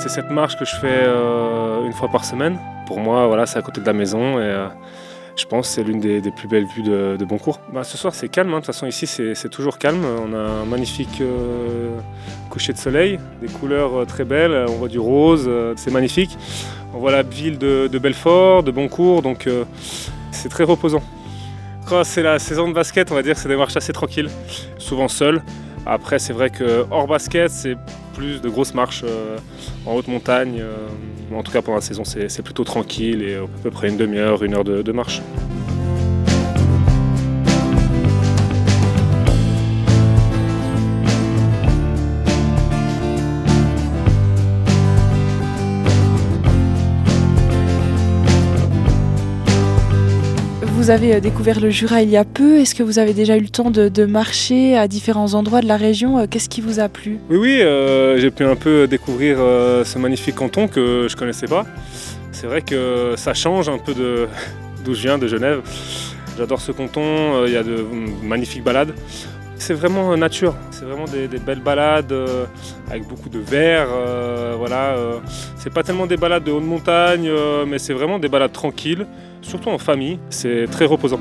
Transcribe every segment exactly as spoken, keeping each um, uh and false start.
C'est cette marche que je fais euh, une fois par semaine. Pour moi, voilà, c'est à côté de la maison et euh, je pense que c'est l'une des, des plus belles vues de, de Boncourt. Bah, ce soir, c'est calme. Hein. De toute façon, ici, c'est toujours calme. On a un magnifique euh, coucher de soleil, des couleurs euh, très belles. On voit du rose, euh, c'est magnifique. On voit la ville de, de Belfort, de Boncourt, donc euh, c'est très reposant. Quand c'est la saison de basket, on va dire que c'est des marches assez tranquilles, souvent seul. Après, c'est vrai que hors basket, c'est plus de grosses marches euh, en haute montagne. Euh, en tout cas, pendant la saison, c'est plutôt tranquille et à peu près une demi-heure, une heure de, de marche. Vous avez découvert le Jura il y a peu. Est-ce que vous avez déjà eu le temps de, de marcher à différents endroits de la région? Qu'est-ce qui vous a plu? Oui, oui, euh, j'ai pu un peu découvrir euh, ce magnifique canton que je ne connaissais pas. C'est vrai que ça change un peu d'où je viens, de Genève. J'adore ce canton, il y a de magnifiques balades. C'est vraiment nature, c'est vraiment des, des belles balades euh, avec beaucoup de verre. Euh, voilà, euh, c'est pas tellement des balades de haute montagne, euh, mais c'est vraiment des balades tranquilles, surtout en famille. C'est très reposant.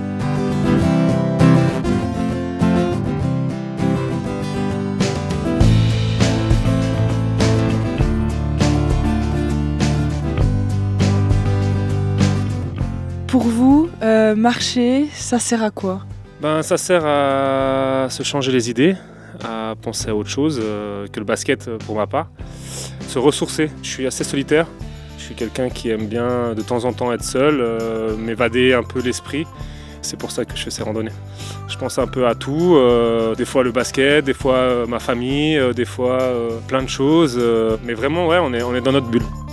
Pour vous, euh, marcher, ça sert à quoi? Ben, ça sert à se changer les idées, à penser à autre chose euh, que le basket pour ma part. Se ressourcer. Je suis assez solitaire. Je suis quelqu'un qui aime bien de temps en temps être seul, euh, m'évader un peu l'esprit. C'est pour ça que je fais ces randonnées. Je pense un peu à tout. Euh, des fois le basket, des fois euh, ma famille, euh, des fois euh, plein de choses. Euh, mais vraiment, ouais, on est, on est dans notre bulle.